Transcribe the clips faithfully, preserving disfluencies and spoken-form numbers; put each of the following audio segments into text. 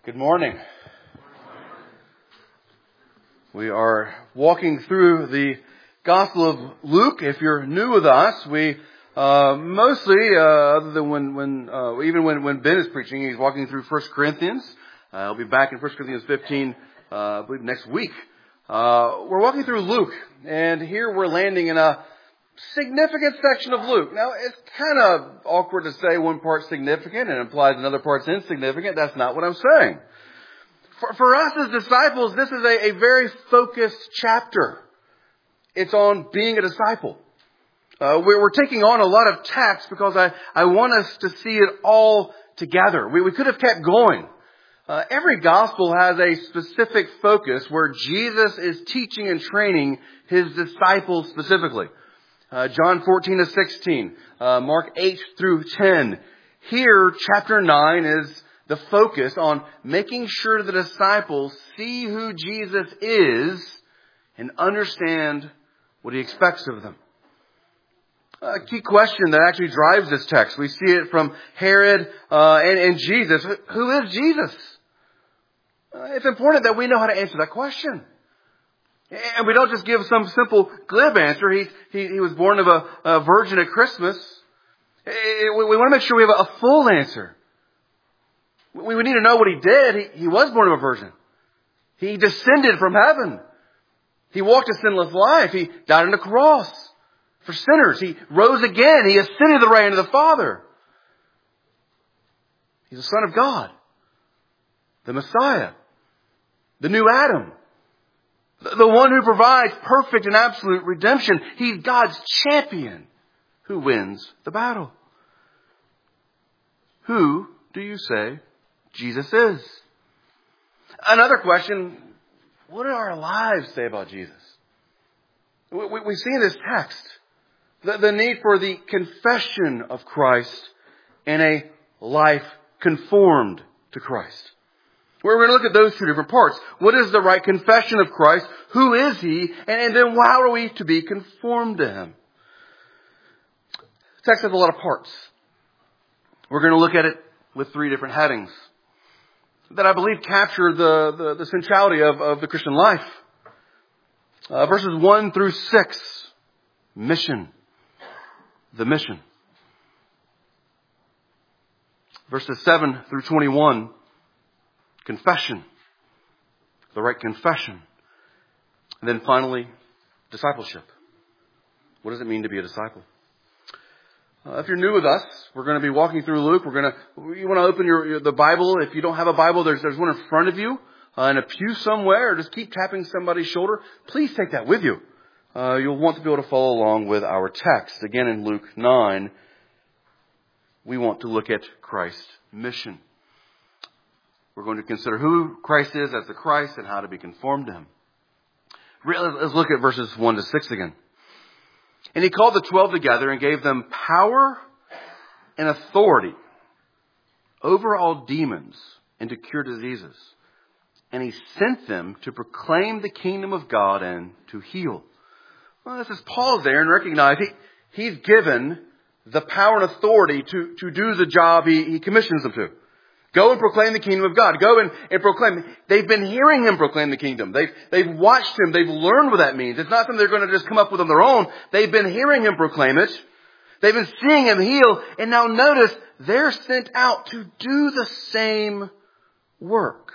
Good morning. We are walking through the Gospel of Luke. If you're new with us, we uh, mostly, uh, other than when, when uh, even when, when Ben is preaching, he's walking through First Corinthians. Uh, I'll be back in First Corinthians fifteen, uh, I believe next week. Uh, we're walking through Luke, and here we're landing in a significant section of Luke. Now, it's kind of awkward to say one part's significant and implies another part's insignificant. That's not what I'm saying. For, for us as disciples, this is a, a very focused chapter. It's on being a disciple. Uh, we're, we're taking on a lot of text because I, I want us to see it all together. We, we could have kept going. Uh, every gospel has a specific focus where Jesus is teaching and training his disciples specifically. Uh, John fourteen to sixteen, uh, Mark eight through ten. Here, chapter nine is the focus on making sure the disciples see who Jesus is and understand what he expects of them. A key question that actually drives this text. We see it from Herod uh, and, and Jesus. Who is Jesus? Uh, it's important that we know how to answer that question. And we don't just give some simple glib answer. He, he, he was born of a, a virgin at Christmas. We, we want to make sure we have a full answer. We, we need to know what he did. He, he was born of a virgin. He descended from heaven. He walked a sinless life. He died on the cross for sinners. He rose again. He ascended the right hand of the Father. He's the Son of God, the Messiah, the new Adam. The one who provides perfect and absolute redemption. He's God's champion who wins the battle. Who do you say Jesus is? Another question, what do our lives say about Jesus? We, we, we see in this text the, the need for the confession of Christ and a life conformed to Christ. We're going to look at those two different parts. What is the right confession of Christ? Who is He? And, and then how are we to be conformed to Him? The text has a lot of parts. We're going to look at it with three different headings that I believe capture the, the, the centrality of, of the Christian life. Uh, verses one through six, mission. The mission. Verses seven through twenty-one, confession, the right confession. And then finally, discipleship. What does it mean to be a disciple? Uh, if you're new with us, we're going to be walking through Luke. We're going to, you want to open your, your the Bible. If you don't have a Bible, there's there's one in front of you uh, in a pew somewhere. Or just keep tapping somebody's shoulder. Please take that with you. Uh, you'll want to be able to follow along with our text. Again, in Luke nine, we want to look at Christ's mission. We're going to consider who Christ is as the Christ and how to be conformed to Him. Let's look at verses one to six again. And He called the twelve together and gave them power and authority over all demons and to cure diseases. And He sent them to proclaim the kingdom of God and to heal. Well, let's just pause there and recognize he, He's given the power and authority to, to do the job he, he commissions them to. Go and proclaim the kingdom of God. Go and, and proclaim. They've been hearing Him proclaim the kingdom. They've, they've watched Him. They've learned what that means. It's not something they're going to just come up with on their own. They've been hearing Him proclaim it. They've been seeing Him heal. And now notice, they're sent out to do the same work.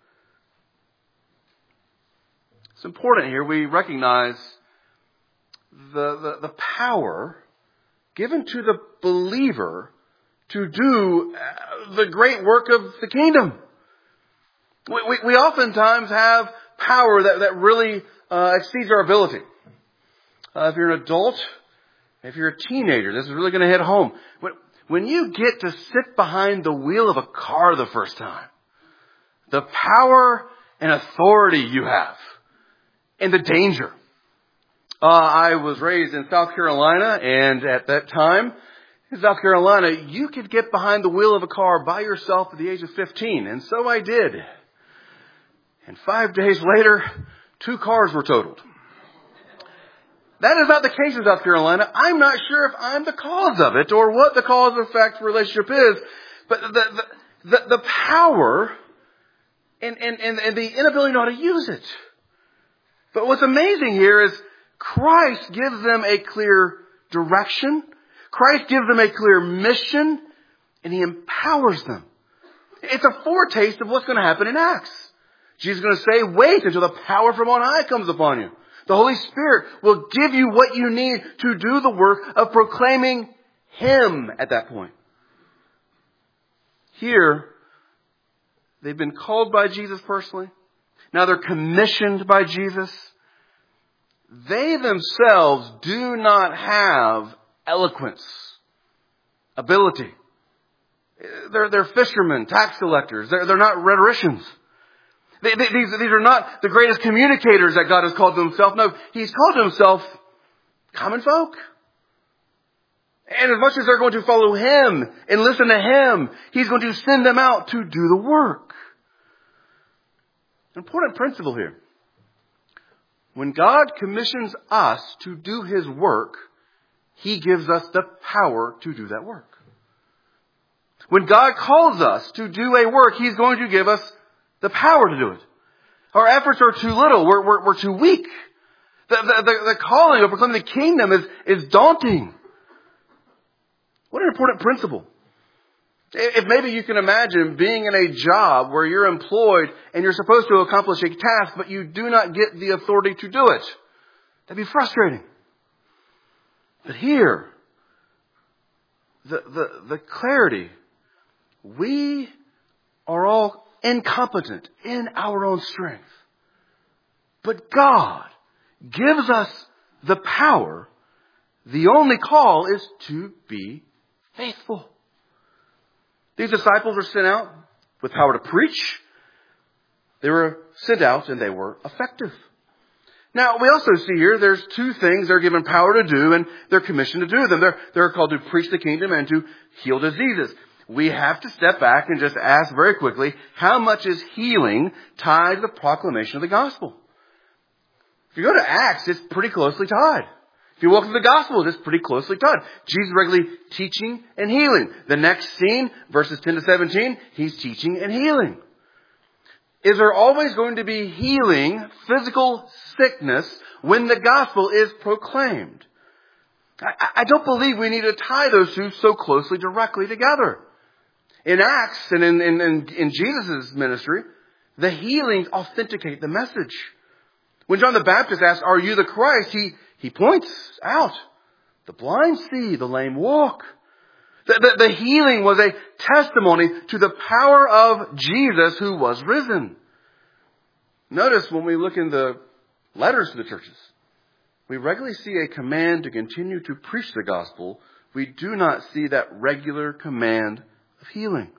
It's important here we recognize the, the, the power given to the believer to do the great work of the kingdom. We, we, we oftentimes have power that, that really uh, exceeds our ability. Uh, if you're an adult, if you're a teenager, this is really going to hit home. When, when you get to sit behind the wheel of a car the first time, the power and authority you have, and the danger. Uh, I was raised in South Carolina, and at that time, in South Carolina, you could get behind the wheel of a car by yourself at the age of fifteen. And so I did. And five days later, two cars were totaled. That is not the case in South Carolina. I'm not sure if I'm the cause of it or what the cause-effect relationship is. But the, the, the, the power and, and, and, and the inability to know how to use it. But what's amazing here is Christ gives them a clear direction. Christ gives them a clear mission, and He empowers them. It's a foretaste of what's going to happen in Acts. Jesus is going to say, wait until the power from on high comes upon you. The Holy Spirit will give you what you need to do the work of proclaiming Him at that point. Here, they've been called by Jesus personally. Now they're commissioned by Jesus. They themselves do not have eloquence, ability. They're, they're fishermen, tax collectors. They're, they're not rhetoricians. They, they, these, these are not the greatest communicators that God has called to Himself. No, He's called to Himself common folk. And as much as they're going to follow Him and listen to Him, He's going to send them out to do the work. An important principle here. When God commissions us to do His work, He gives us the power to do that work. When God calls us to do a work, He's going to give us the power to do it. Our efforts are too little. We're, we're, we're too weak. The, the, the, the calling of proclaiming the kingdom is, is daunting. What an important principle. If maybe you can imagine being in a job where you're employed and you're supposed to accomplish a task, but you do not get the authority to do it. That'd be frustrating. But here, the, the, the clarity, we are all incompetent in our own strength. But God gives us the power. The only call is to be faithful. These disciples were sent out with power to preach. They were sent out and they were effective. Now, we also see here there's two things they're given power to do and they're commissioned to do them. They're, they're called to preach the kingdom and to heal diseases. We have to step back and just ask very quickly, how much is healing tied to the proclamation of the gospel? If you go to Acts, it's pretty closely tied. If you walk through the Gospels, it's pretty closely tied. Jesus regularly teaching and healing. The next scene, verses ten to seventeen, He's teaching and healing. Is there always going to be healing, physical sickness, when the gospel is proclaimed? I, I don't believe we need to tie those two so closely, directly together. In Acts and in, in, in, in Jesus' ministry, the healings authenticate the message. When John the Baptist asks, are you the Christ? He He points out, the blind see, the lame walk. The, the, the healing was a testimony to the power of Jesus who was risen. Notice when we look in the letters to the churches, we regularly see a command to continue to preach the gospel. We do not see that regular command of healing.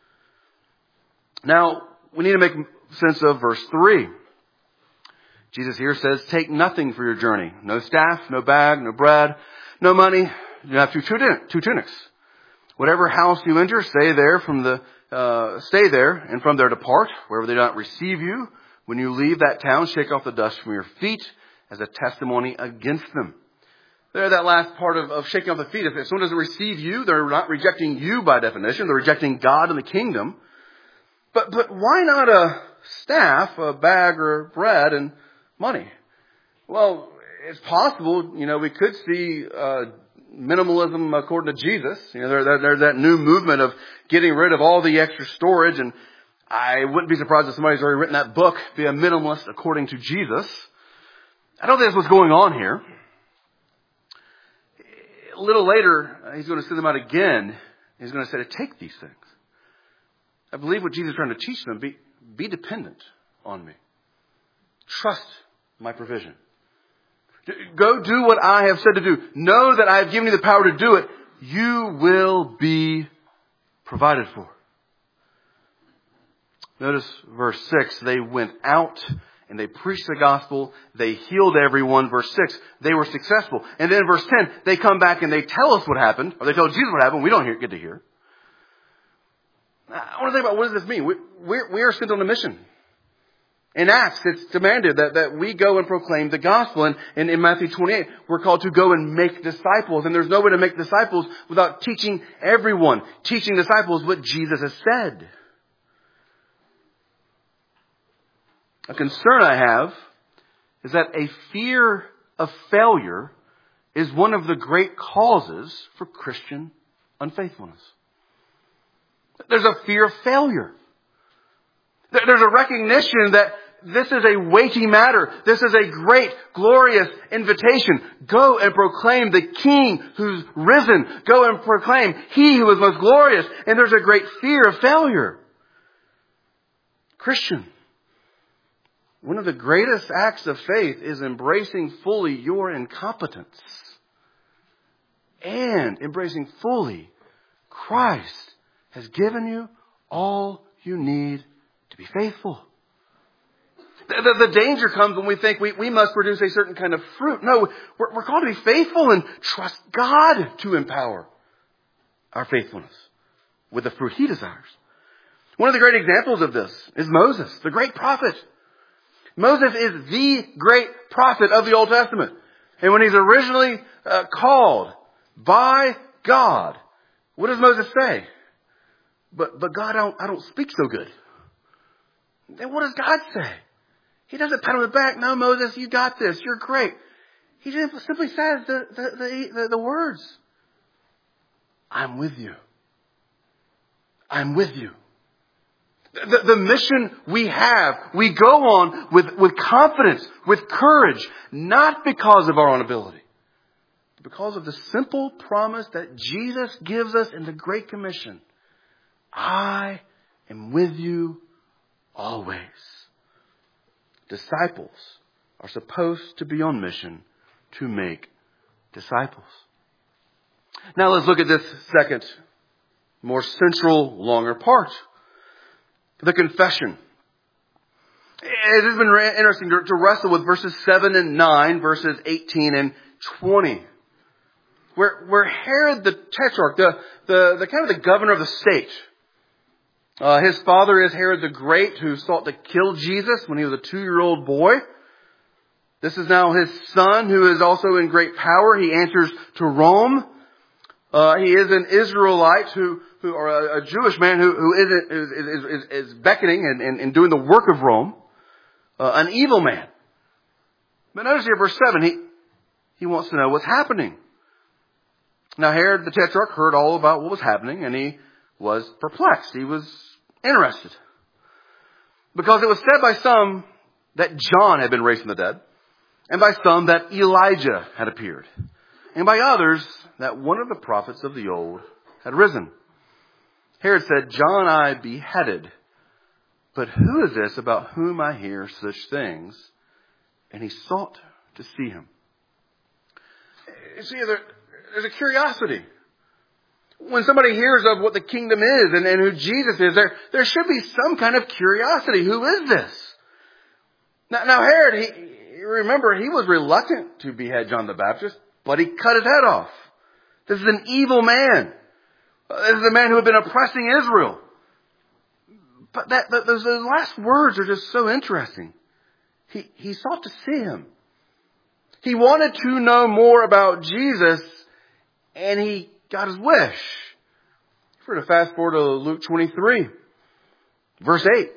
Now, we need to make sense of verse three. Jesus here says, take nothing for your journey. No staff, no bag, no bread, no money. You have two, two tunics. Whatever house you enter, stay there from the, uh, stay there and from there depart. Wherever they do not receive you, when you leave that town, shake off the dust from your feet as a testimony against them. There, that last part of, of shaking off the feet. If someone doesn't receive you, they're not rejecting you by definition. They're rejecting God and the kingdom. But, but why not a staff, a bag or bread and money? Well, it's possible, you know, we could see uh, minimalism according to Jesus. You know, there, there, there's that new movement of getting rid of all the extra storage. And I wouldn't be surprised if somebody's already written that book, Be a Minimalist According to Jesus. I don't think that's what's going on here. A little later, He's going to send them out again. He's going to say to take these things. I believe what Jesus is trying to teach them, be, be dependent on me. Trust my provision. Go do what I have said to do. Know that I have given you the power to do it. You will be provided for. Notice verse six. They went out and they preached the gospel. They healed everyone. Verse six. They were successful. And then verse ten. They come back and they tell us what happened. Or they tell Jesus what happened. We don't hear, get to hear. I want to think about, what does this mean? We, we're, we are sent on a mission. In Acts, it's demanded that, that we go and proclaim the gospel. And, and in Matthew twenty-eight, we're called to go and make disciples. And there's no way to make disciples without teaching everyone, teaching disciples what Jesus has said. A concern I have is that a fear of failure is one of the great causes for Christian unfaithfulness. There's a fear of failure. There's a recognition that this is a weighty matter. This is a great, glorious invitation. Go and proclaim the King who's risen. Go and proclaim He who is most glorious. And there's a great fear of failure. Christian, one of the greatest acts of faith is embracing fully your incompetence and embracing fully Christ has given you all you need to be faithful. The, the, the danger comes when we think we, we must produce a certain kind of fruit. No, we're, we're called to be faithful and trust God to empower our faithfulness with the fruit He desires. One of the great examples of this is Moses, the great prophet. Moses is the great prophet of the Old Testament. And when he's originally uh, called by God, what does Moses say? But, but God, I don't, I don't speak so good. Then what does God say? He doesn't pat him on the back. No, Moses, you got this. You're great. He just simply says the, the, the, the, the words. I'm with you. I'm with you. The, the mission we have, we go on with, with confidence, with courage, not because of our own ability, but because of the simple promise that Jesus gives us in the Great Commission. I am with you always. Disciples are supposed to be on mission to make disciples. Now let's look at this second, more central, longer part. The confession. It has been interesting to, to wrestle with verses seven and nine, verses eighteen and twenty. Where, where Herod the Tetrarch, the, the, the kind of the governor of the state, uh, his father is Herod the Great, who sought to kill Jesus when he was a two-year-old boy. This is now his son, who is also in great power. He answers to Rome. Uh, he is an Israelite who, who or a, a Jewish man who, who is, is, is, is beckoning and, and, and doing the work of Rome. Uh, an evil man. But notice here, verse seven, he, he wants to know what's happening. Now Herod the Tetrarch heard all about what was happening, and he was perplexed. He was interested. Because it was said by some that John had been raised from the dead, and by some that Elijah had appeared, and by others that one of the prophets of the old had risen. Herod said, John I beheaded, but who is this about whom I hear such things? And he sought to see him. You see, there, there's a curiosity. When somebody hears of what the kingdom is and, and who Jesus is, there, there should be some kind of curiosity. Who is this? Now, now Herod, he, remember, he was reluctant to behead John the Baptist, but he cut his head off. This is an evil man. This is a man who had been oppressing Israel. But that, that those, those last words are just so interesting. He, he sought to see him. He wanted to know more about Jesus, and he got his wish. If we're to fast forward to Luke twenty-three, verse eight.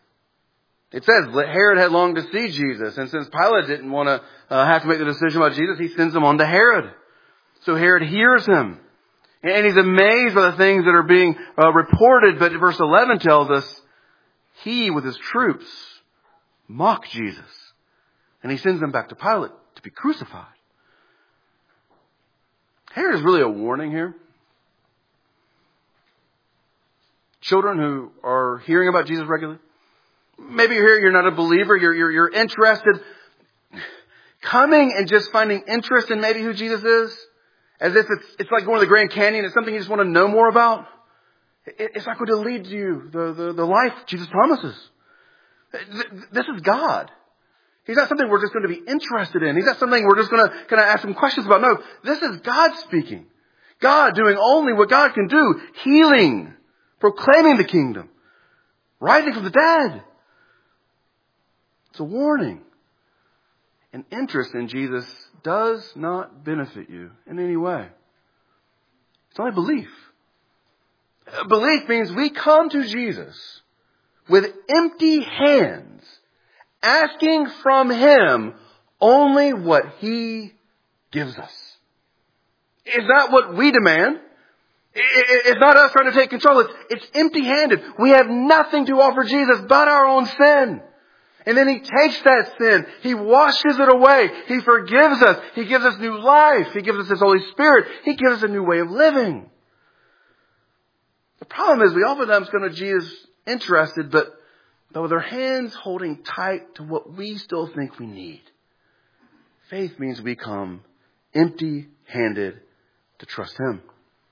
It says that Herod had longed to see Jesus, and since Pilate didn't want to uh, have to make the decision about Jesus, he sends him on to Herod. So Herod hears him, and he's amazed by the things that are being uh, reported. But verse eleven tells us he, with his troops, mocked Jesus, and he sends him back to Pilate to be crucified. Herod is really a warning here. Children who are hearing about Jesus regularly, maybe you're here, you're not a believer, you're, you're, you're interested. Coming and just finding interest in maybe who Jesus is, as if it's, it's like going to the Grand Canyon, it's something you just want to know more about. It, it's not going to lead to you the, the, the life Jesus promises. This is God. He's not something we're just going to be interested in. He's not something we're just going to kind of ask some questions about. No, this is God speaking. God doing only what God can do. Healing. Proclaiming the kingdom. Rising from the dead. It's a warning. An interest in Jesus does not benefit you in any way. It's only belief. Belief means we come to Jesus with empty hands, asking from Him only what He gives us. It's not what we demand. It's not us trying to take control. It's, it's empty-handed. We have nothing to offer Jesus but our own sin. And then He takes that sin. He washes it away. He forgives us. He gives us new life. He gives us His Holy Spirit. He gives us a new way of living. The problem is we oftentimes go to Jesus interested, but, but with our hands holding tight to what we still think we need. Faith means we come empty-handed to trust Him.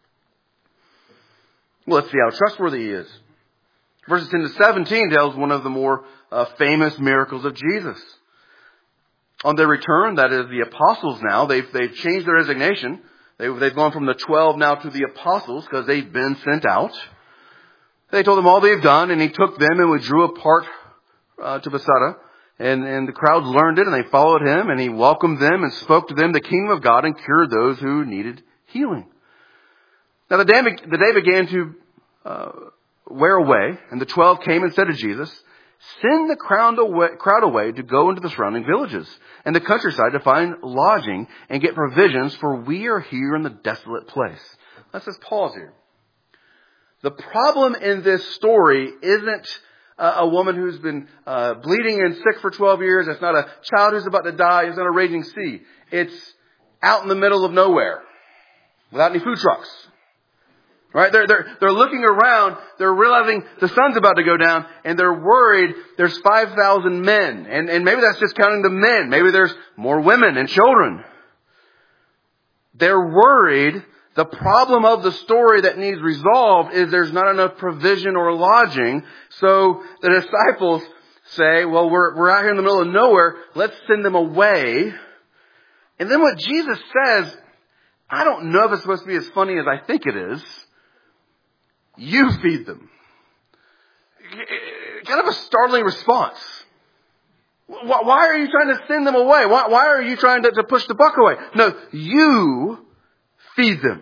Well, let's see how trustworthy He is. Verses ten to seventeen tells one of the more uh, famous miracles of Jesus. On their return, that is the apostles now, they've, they've changed their designation. They, they've gone from the twelve now to the apostles because they've been sent out. They told them all they've done, and He took them and withdrew apart uh, to Bethsaida. And, and the crowds learned it, and they followed Him, and He welcomed them and spoke to them the kingdom of God and cured those who needed healing. Now the day, the day began to uh, wear away, and the twelve came and said to Jesus, "Send the crowd away, crowd away to go into the surrounding villages and the countryside to find lodging and get provisions, for we are here in the desolate place." Let's just pause here. The problem in this story isn't uh, a woman who's been uh, bleeding and sick for twelve years. It's not a child who's about to die. It's not a raging sea. It's out in the middle of nowhere without any food trucks. Right? They're, they're, they're looking around, they're realizing the sun's about to go down, and they're worried there's five thousand men. And, and maybe that's just counting the men. Maybe there's more women and children. They're worried. The problem of the story that needs resolved is there's not enough provision or lodging. So the disciples say, well, we're, we're out here in the middle of nowhere. Let's send them away. And then what Jesus says, I don't know if it's supposed to be as funny as I think it is. You feed them. Kind of a startling response. Why are you trying to send them away? Why, why are you trying to, to push the buck away? No, you feed them.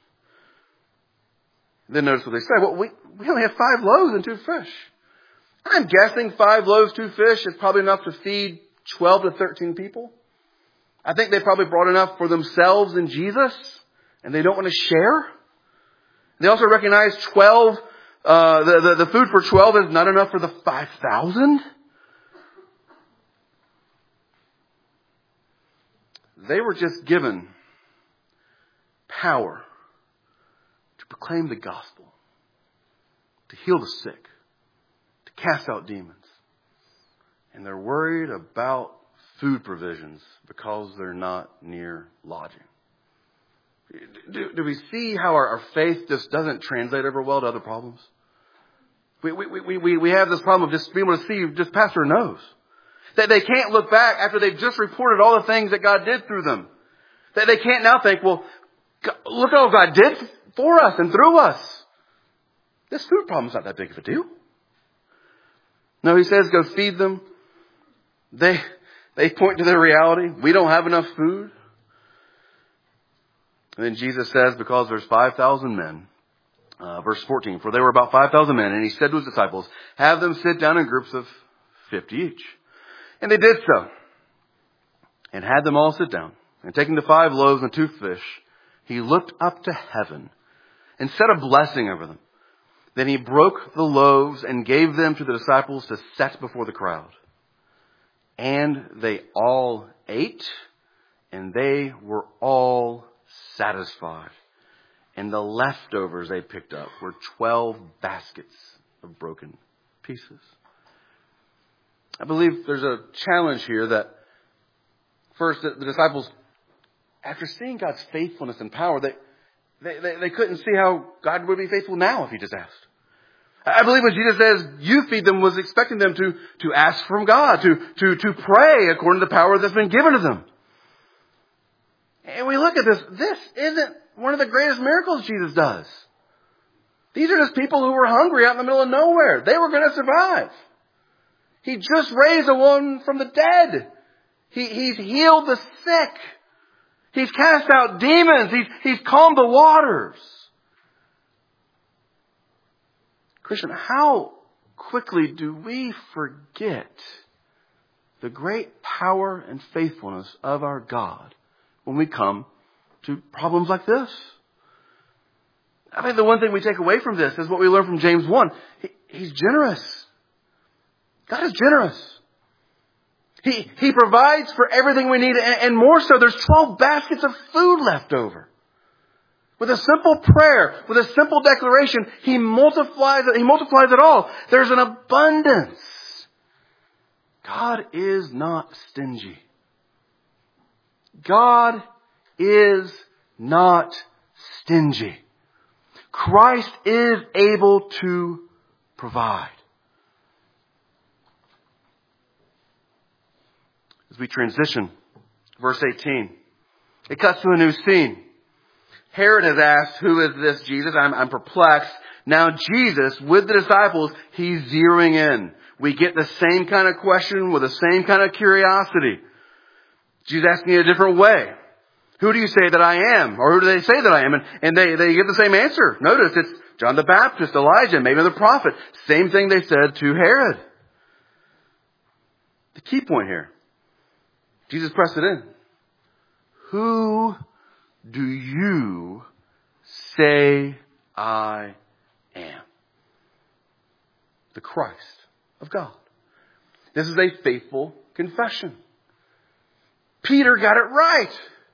Then notice what they say. Well, we, we only have five loaves and two fish. I'm guessing five loaves, two fish is probably enough to feed twelve to thirteen people. I think they probably brought enough for themselves and Jesus, and they don't want to share. They also recognize twelve, uh, the, the, the food for twelve is not enough for the five thousand. They were just given power to proclaim the gospel, to heal the sick, to cast out demons. And they're worried about food provisions because they're not near lodging. Do, do we see how our, our faith just doesn't translate over well to other problems? We, we, we, we, we have this problem of just being able to see just past our nose. That they can't look back after they've just reported all the things that God did through them. That they can't now think, well, look at all God did for us and through us. This food problem's not that big of a deal. No, He says go feed them. They, they point to their reality. We don't have enough food. And then Jesus says, because there's five thousand men, uh, verse fourteen, for there were about five thousand men, and He said to His disciples, have them sit down in groups of fifty each. And they did so, and had them all sit down. And taking the five loaves and two fish, He looked up to heaven and said a blessing over them. Then He broke the loaves and gave them to the disciples to set before the crowd. And they all ate, and they were all satisfied. And the leftovers they picked up were twelve baskets of broken pieces. I believe there's a challenge here that first the, the disciples, after seeing God's faithfulness and power, they, they, they, they couldn't see how God would be faithful now if He just asked. I believe when Jesus says, you feed them, was expecting them to, to ask from God, to, to, to pray according to the power that's been given to them. And we look at this, this isn't one of the greatest miracles Jesus does. These are just people who were hungry out in the middle of nowhere. They were going to survive. He just raised a one from the dead. He, he's healed the sick. He's cast out demons. He's, he's calmed the waters. Christian, how quickly do we forget the great power and faithfulness of our God when we come to problems like this. I think the one thing we take away from this is what we learn from James one. He, he's generous. God is generous. He, he provides for everything we need, and, and more so, there's twelve baskets of food left over. With a simple prayer, with a simple declaration, He multiplies it, He multiplies it all. There's an abundance. God is not stingy. God is not stingy. Christ is able to provide. As we transition, verse eighteen, it cuts to a new scene. Herod has asked, who is this Jesus? I'm, I'm perplexed. Now Jesus, with the disciples, he's zeroing in. We get the same kind of question with the same kind of curiosity. Jesus asking it a different way. Who do you say that I am? Or who do they say that I am? And, and they, they give the same answer. Notice it's John the Baptist, Elijah, maybe the prophet. Same thing they said to Herod. The key point here. Jesus pressed it in. Who do you say I am? The Christ of God. This is a faithful confession. Peter got it right.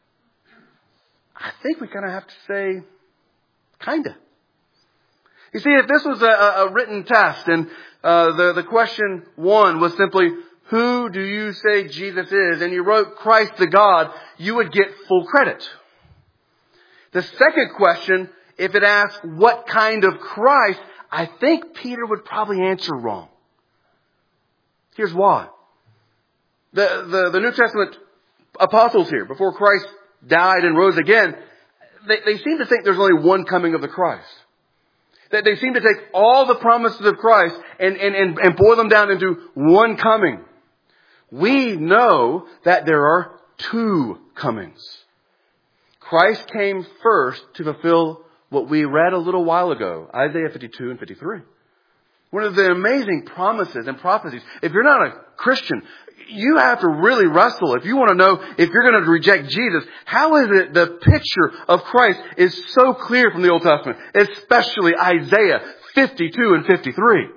I think we kind of have to say, kinda. You see, if this was a, a written test and uh, the, the question one was simply, who do you say Jesus is? And you wrote Christ the God, you would get full credit. The second question, if it asked what kind of Christ, I think Peter would probably answer wrong. Here's why. The, the, the New Testament apostles here, before Christ died and rose again, they, they seem to think there's only one coming of the Christ. That they seem to take all the promises of Christ and, and, and, and boil them down into one coming. We know that there are two comings. Christ came first to fulfill what we read a little while ago, Isaiah fifty-two and fifty-three. One of the amazing promises and prophecies. If you're not a Christian, you have to really wrestle. If you want to know if you're going to reject Jesus, how is it the picture of Christ is so clear from the Old Testament, especially Isaiah fifty-two and fifty-three?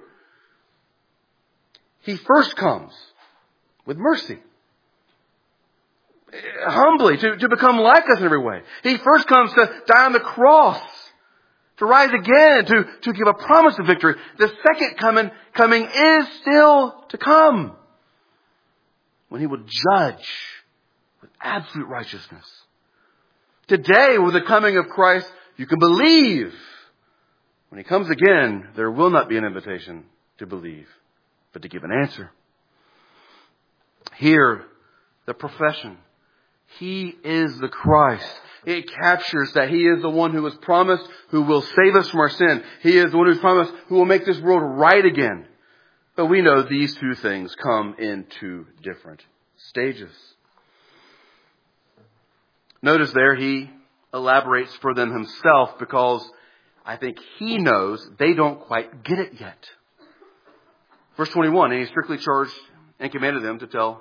He first comes with mercy. Humbly, to, to become like us in every way. He first comes to die on the cross, to rise again, to, to give a promise of victory. The second coming, coming is still to come, when He will judge with absolute righteousness. Today, with the coming of Christ, you can believe. When He comes again, there will not be an invitation to believe, but to give an answer. Here, the profession. He is the Christ. It captures that He is the one who was promised, who will save us from our sin. He is the one who was promised, who will make this world right again. But we know these two things come in two different stages. Notice there, He elaborates for them Himself because I think He knows they don't quite get it yet. Verse twenty-one, and He strictly charged and commanded them to tell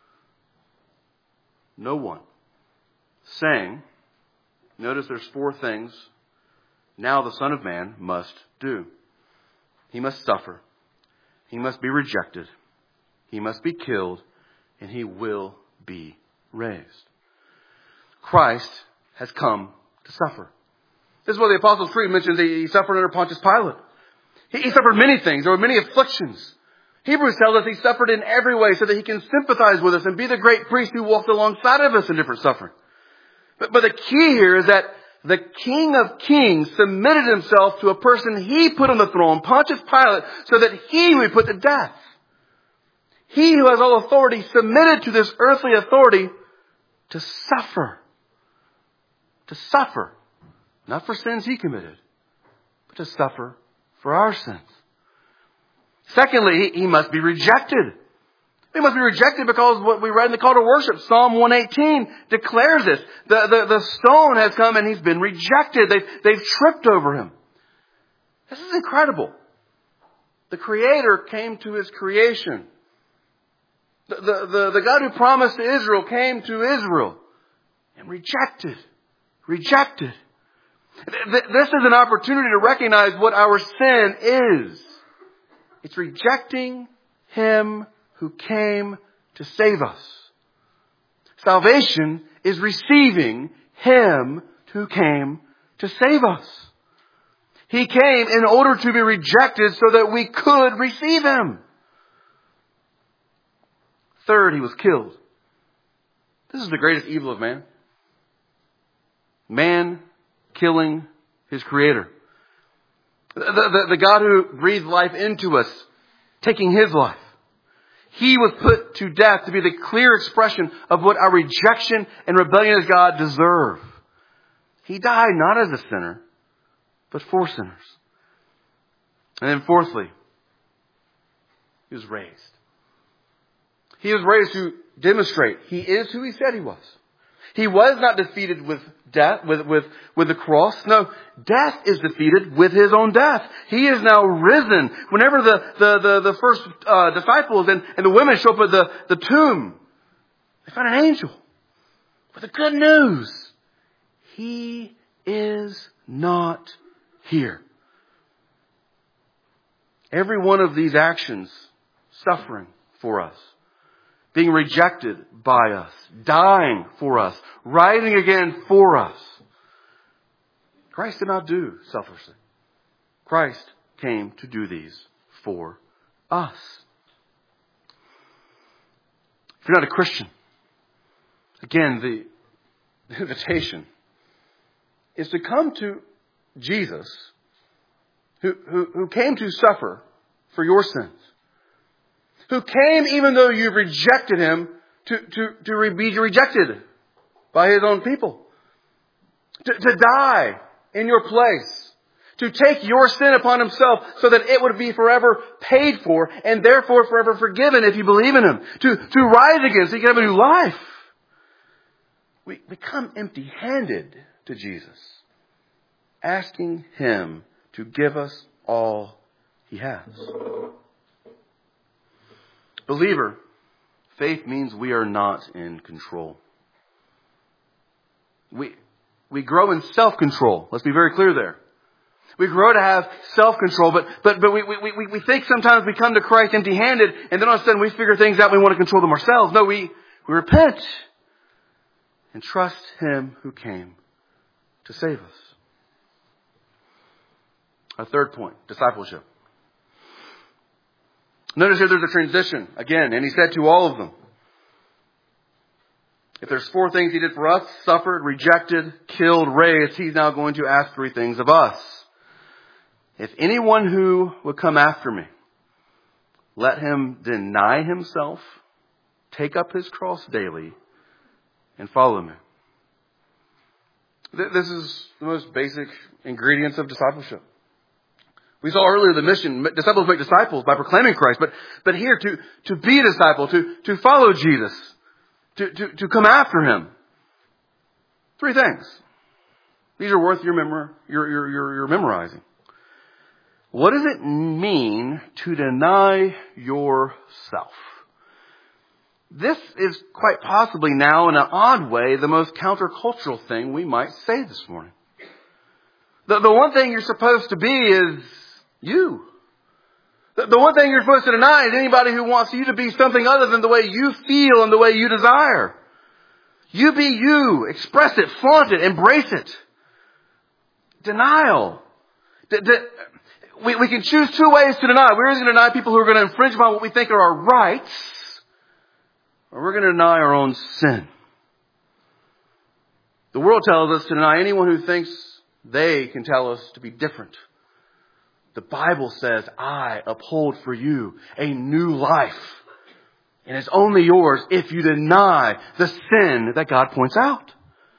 no one, saying, notice there's four things now the Son of Man must do. He must suffer. He must be rejected. He must be killed. And He will be raised. Christ has come to suffer. This is what the Apostles' Creed mentions. He suffered under Pontius Pilate. He, he suffered many things. There were many afflictions. Hebrews tells us He suffered in every way so that He can sympathize with us and be the great priest who walked alongside of us in different suffering. But, but the key here is that the King of Kings submitted Himself to a person He put on the throne, Pontius Pilate, so that He would be put to death. He who has all authority submitted to this earthly authority to suffer. To suffer. Not for sins He committed, but to suffer for our sins. Secondly, He must be rejected. He must be rejected because what we read in the call to worship, Psalm one eighteen, declares this. The, the, the stone has come and He's been rejected. They've, they've tripped over Him. This is incredible. The Creator came to His creation. The, the, the, the God who promised to Israel came to Israel and rejected. Rejected. This is an opportunity to recognize what our sin is. It's rejecting Him who came to save us. Salvation is receiving Him who came to save us. He came in order to be rejected so that we could receive Him. Third, He was killed. This is the greatest evil of man. Man killing his Creator. The, the, the God who breathed life into us, taking His life. He was put to death to be the clear expression of what our rejection and rebellion against God deserve. He died not as a sinner, but for sinners. And then fourthly, He was raised. He was raised to demonstrate He is who He said He was. He was not defeated with death, with, with, with the cross. No, death is defeated with His own death. He is now risen. Whenever the, the, the, the first uh, disciples and, and the women show up at the, the tomb, they find an angel with the good news. He is not here. Every one of these actions, suffering for us, being rejected by us, dying for us, rising again for us. Christ did not do selflessly. Christ came to do these for us. If you're not a Christian, again, the invitation is to come to Jesus, who, who, who came to suffer for your sins. Who came even though you've rejected Him to, to, to be rejected by His own people. To, to die in your place. To take your sin upon Himself so that it would be forever paid for and therefore forever forgiven if you believe in Him. To, to rise again so you can have a new life. We, we come empty-handed to Jesus. Asking Him to give us all He has. Believer, faith means we are not in control. We, we grow in self-control. Let's be very clear there. We grow to have self-control, but, but, but we, we, we, we think sometimes we come to Christ empty-handed, and then all of a sudden we figure things out and we want to control them ourselves. No, we, we repent and trust Him who came to save us. Our third point, discipleship. Notice here there's a transition again, and He said to all of them, if there's four things He did for us, suffered, rejected, killed, raised, He's now going to ask three things of us. If anyone who would come after me, let him deny himself, take up his cross daily, and follow me. This is the most basic ingredients of discipleship. We saw earlier the mission, disciples make disciples by proclaiming Christ. But, but here, to, to be a disciple, to, to follow Jesus, to, to, to come after Him. Three things. These are worth your, memor, your, your, your, your memorizing. What does it mean to deny yourself? This is quite possibly now, in an odd way, the most countercultural thing we might say this morning. The, the one thing you're supposed to be is you. The, the one thing you're supposed to deny is anybody who wants you to be something other than the way you feel and the way you desire. You be you. Express it, flaunt it, embrace it. Denial. The, the, we, we can choose two ways to deny. We're either going to deny people who are going to infringe upon what we think are our rights, or we're going to deny our own sin. The world tells us to deny anyone who thinks they can tell us to be different. The Bible says, I uphold for you a new life. And it's only yours if you deny the sin that God points out.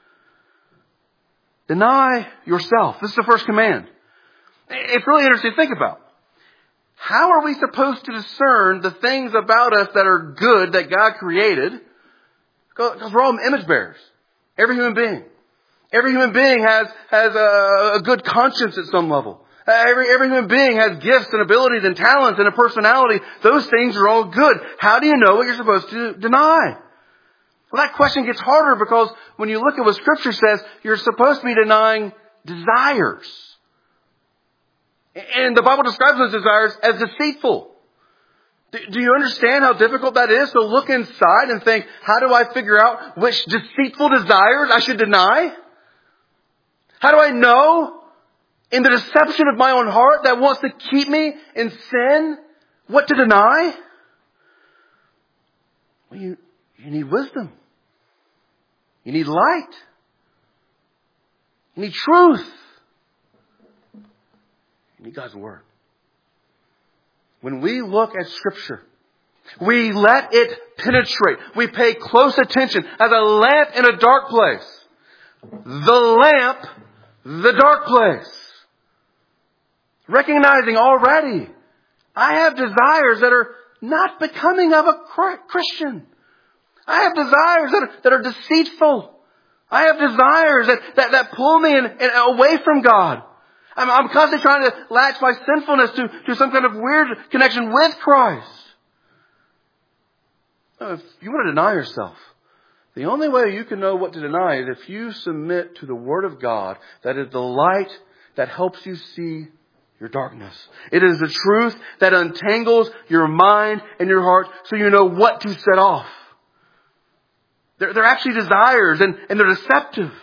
Deny yourself. This is the first command. It's really interesting to think about. How are we supposed to discern the things about us that are good that God created? Because we're all image bearers. Every human being. Every human being has, has a, a good conscience at some level. Every, every human being has gifts and abilities and talents and a personality. Those things are all good. How do you know what you're supposed to deny? Well, that question gets harder because when you look at what Scripture says, you're supposed to be denying desires. And the Bible describes those desires as deceitful. Do you understand how difficult that is? So look inside and think, how do I figure out which deceitful desires I should deny? How do I know in the deception of my own heart that wants to keep me in sin what to deny? Well, you, you need wisdom. You need light. You need truth. You need God's Word. When we look at Scripture, we let it penetrate. We pay close attention as a lamp in a dark place. The lamp, the dark place. Recognizing already, I have desires that are not becoming of a Christian. I have desires that are, that are deceitful. I have desires that, that, that pull me in, in, away from God. I'm, I'm constantly trying to latch my sinfulness to, to some kind of weird connection with Christ. Now, if you want to deny yourself, the only way you can know what to deny is if you submit to the Word of God that is the light that helps you see your darkness. It is the truth that untangles your mind and your heart so you know what to set off. They're, they're actually desires and, and they're deceptive.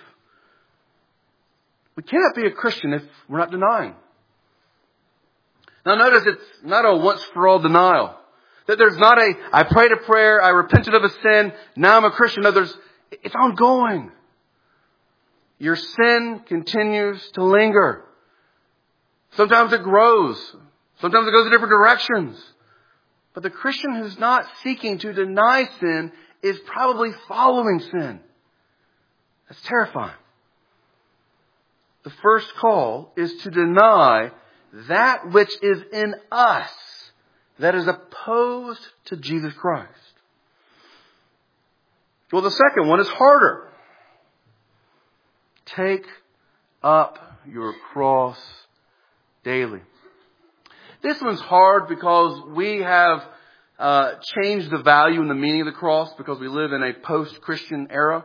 We cannot be a Christian if we're not denying. Now notice it's not a once-for-all denial. That there's not a, I prayed a prayer, I repented of a sin, now I'm a Christian. No, there's, it's ongoing. Your sin continues to linger. Sometimes it grows. Sometimes it goes in different directions. But the Christian who's not seeking to deny sin is probably following sin. That's terrifying. The first call is to deny that which is in us that is opposed to Jesus Christ. Well, the second one is harder. Take up your cross daily. This one's hard because we have uh, changed the value and the meaning of the cross because we live in a post-Christian era.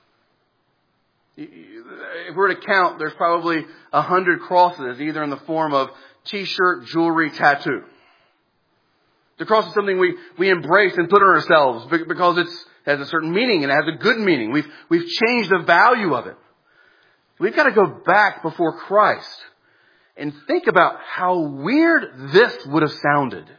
If we're to count, there's probably a hundred crosses, either in the form of t-shirt, jewelry, tattoo. The cross is something we, we embrace and put on ourselves because it's, it has a certain meaning and it has a good meaning. We've, we've changed the value of it. We've got to go back before Christ and think about how weird this would have sounded.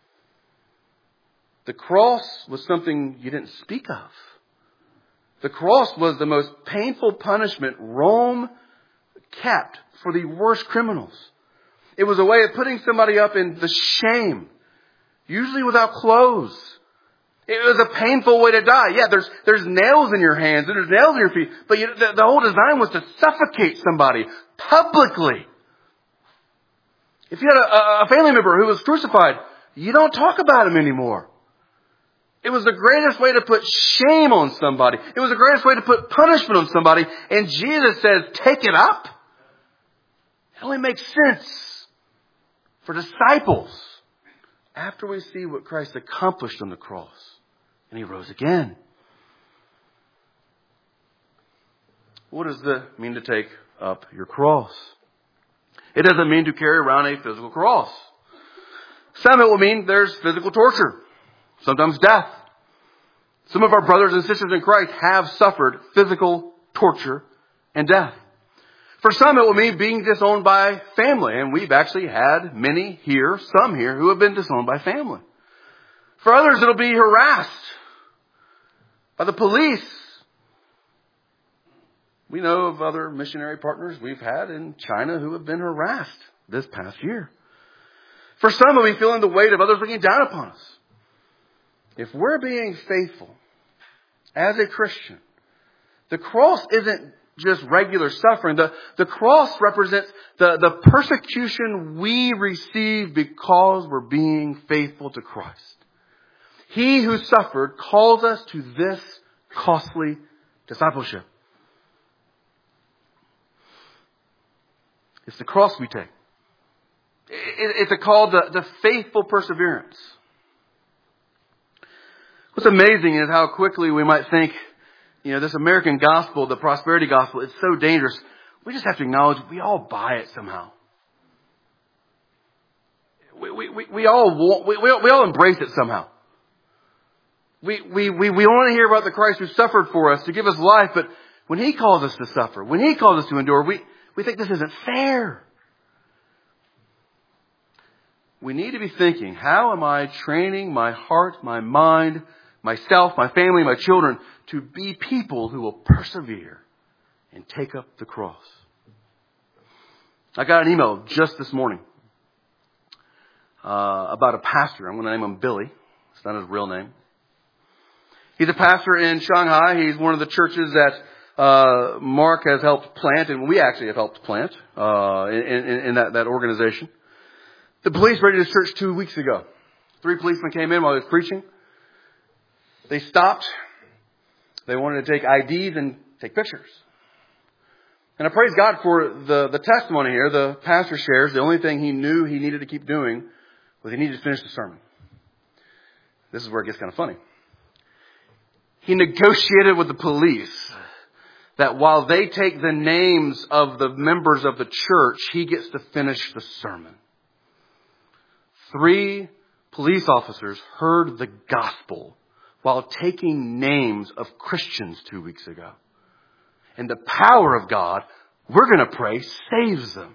The cross was something you didn't speak of. The cross was the most painful punishment Rome kept for the worst criminals. It was a way of putting somebody up in the shame, usually without clothes. It was a painful way to die. Yeah, there's there's nails in your hands and there's nails in your feet, but you, the, the whole design was to suffocate somebody publicly. If you had a, a family member who was crucified, you don't talk about him anymore. It was the greatest way to put shame on somebody. It was the greatest way to put punishment on somebody. And Jesus says, take it up. It only makes sense for disciples after we see what Christ accomplished on the cross. And He rose again. What does it mean to take up your cross? It doesn't mean to carry around a physical cross. Some it will mean there's physical torture. Sometimes death. Some of our brothers and sisters in Christ have suffered physical torture and death. For some it will mean being disowned by family. And we've actually had many here, some here, who have been disowned by family. For others it'll be harassed by the police. We know of other missionary partners we've had in China who have been harassed this past year. For some it'll be feeling the weight of others looking down upon us. If we're being faithful as a Christian, the cross isn't just regular suffering. The, the cross represents the, the persecution we receive because we're being faithful to Christ. He who suffered calls us to this costly discipleship. It's the cross we take. It's a call to, to faithful perseverance. What's amazing is how quickly we might think, you know, this American gospel, the prosperity gospel, it's so dangerous. We just have to acknowledge we all buy it somehow. We, we, we, we all want, we, we all embrace it somehow. We, we, we, we want to hear about the Christ who suffered for us to give us life, but when He calls us to suffer, when He calls us to endure, we, we think this isn't fair. We need to be thinking, how am I training my heart, my mind, myself, my family, my children to be people who will persevere and take up the cross? I got an email just this morning uh, about a pastor. I'm going to name him Billy. It's not his real name. He's a pastor in Shanghai. He's one of the churches that uh, Mark has helped plant, and we actually have helped plant uh, in, in, in that, that organization. The police raided his church two weeks ago. Three policemen came in while he was preaching. They stopped. They wanted to take I Ds and take pictures. And I praise God for the, the testimony here. The pastor shares the only thing he knew he needed to keep doing was he needed to finish the sermon. This is where it gets kind of funny. He negotiated with the police that while they take the names of the members of the church, he gets to finish the sermon. Three police officers heard the gospel while taking names of Christians two weeks ago. And the power of God, we're going to pray, saves them.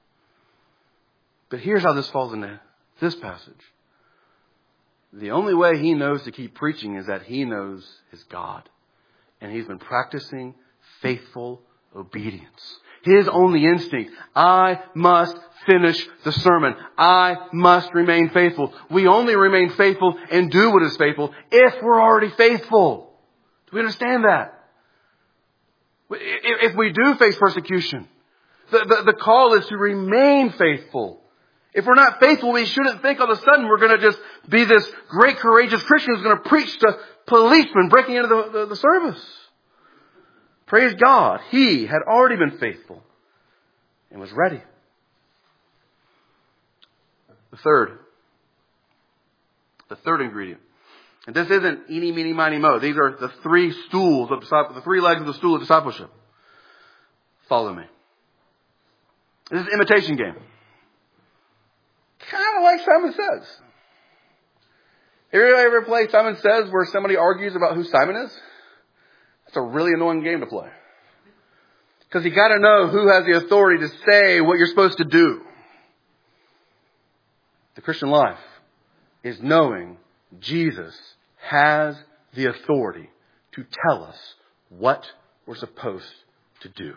But here's how this falls into this passage. The only way he knows to keep preaching is that he knows his God. And he's been practicing faithful obedience. His only instinct, I must finish the sermon. I must remain faithful. We only remain faithful and do what is faithful if we're already faithful. Do we understand that? If we do face persecution, the, the, the call is to remain faithful. If we're not faithful, we shouldn't think all of a sudden we're going to just be this great, courageous Christian who's going to preach to policemen breaking into the, the, the service. Praise God. He had already been faithful and was ready. The third. The third ingredient. And this isn't eeny, meeny, miny, mo. These are the three stools of discipleship, the three legs of the stool of discipleship. Follow me. This is an imitation game. Kind of like Simon Says. Anybody ever play Simon Says where somebody argues about who Simon is? That's a really annoying game to play. Because you got to know who has the authority to say what you're supposed to do. The Christian life is knowing Jesus has the authority to tell us what we're supposed to do.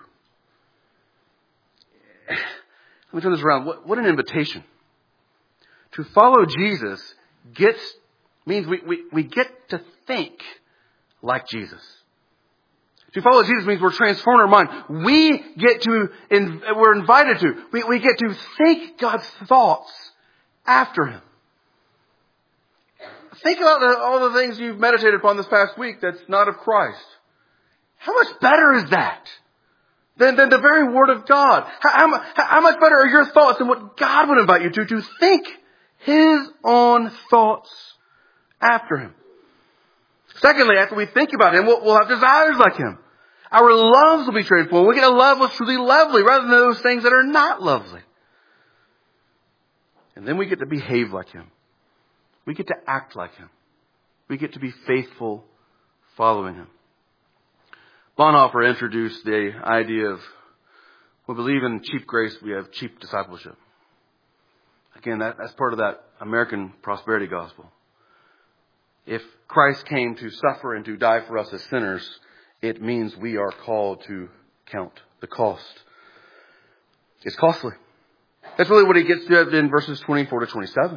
Let me turn this around. What, what an invitation. To follow Jesus gets means we, we, we get to think like Jesus. To follow Jesus means we're transforming our mind. We get to, in, we're invited to, we, we get to think God's thoughts after Him. Think about the, all the things you've meditated upon this past week that's not of Christ. How much better is that than, than the very Word of God? How, how, how much better are your thoughts than what God would invite you to, to think His own thoughts after Him? Secondly, after we think about Him, we'll, we'll have desires like Him. Our loves will be transformed. We get a love what's truly lovely rather than those things that are not lovely. And then we get to behave like Him. We get to act like Him. We get to be faithful following Him. Bonhoeffer introduced the idea of, we believe in cheap grace, we have cheap discipleship. Again, that, that's part of that American prosperity gospel. If Christ came to suffer and to die for us as sinners, it means we are called to count the cost. It's costly. That's really what he gets to in verses twenty-four to twenty-seven.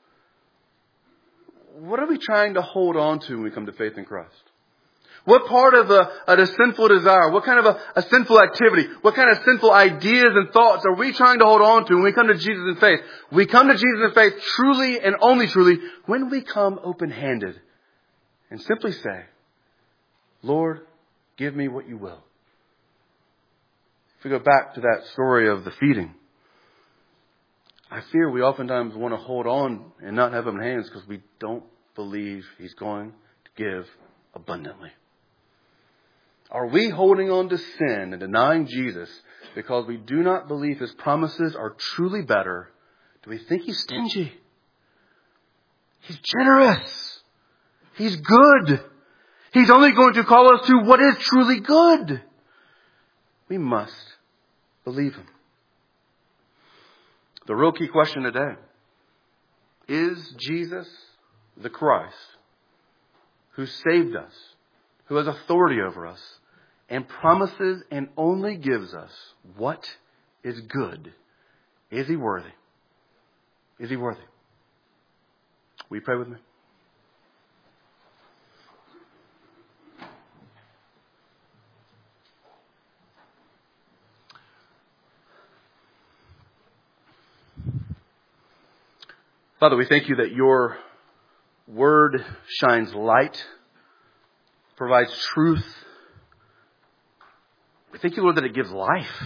What are we trying to hold on to when we come to faith in Christ? What part of a, of a sinful desire, what kind of a, a sinful activity, what kind of sinful ideas and thoughts are we trying to hold on to when we come to Jesus in faith? We come to Jesus in faith truly and only truly when we come open-handed and simply say, Lord, give me what you will. If we go back to that story of the feeding, I fear we oftentimes want to hold on and not have Him in hands because we don't believe He's going to give abundantly. Are we holding on to sin and denying Jesus because we do not believe His promises are truly better? Do we think He's stingy? He's generous. He's good. He's only going to call us to what is truly good. We must believe Him. The real key question today, is Jesus the Christ who saved us, who has authority over us, and promises and only gives us what is good? Is He worthy? Is He worthy? Will you pray with me? Father, we thank you that your word shines light, provides truth. We thank you, Lord, that it gives life.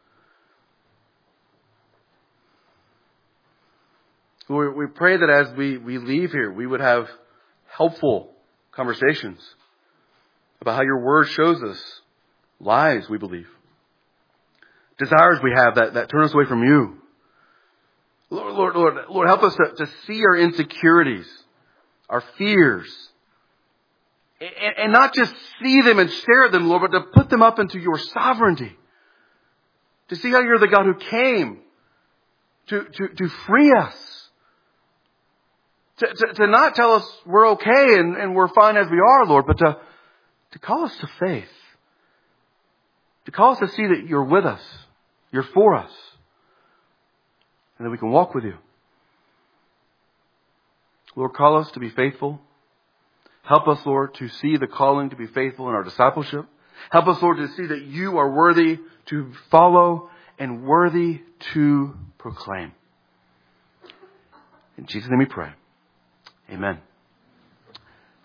Lord, we pray that as we, we leave here, we would have helpful conversations about how your word shows us lies we believe, desires we have that, that turn us away from you. Lord, Lord, Lord, Lord, help us to, to see our insecurities, our fears, and, and not just see them and stare at them, Lord, but to put them up into your sovereignty. To see how you're the God who came to, to, to free us. To, to, to not tell us we're okay and, and we're fine as we are, Lord, but to, to call us to faith. To call us to see that you're with us. You're for us. And that we can walk with you. Lord, call us to be faithful. Help us, Lord, to see the calling to be faithful in our discipleship. Help us, Lord, to see that you are worthy to follow and worthy to proclaim. In Jesus' name we pray. Amen.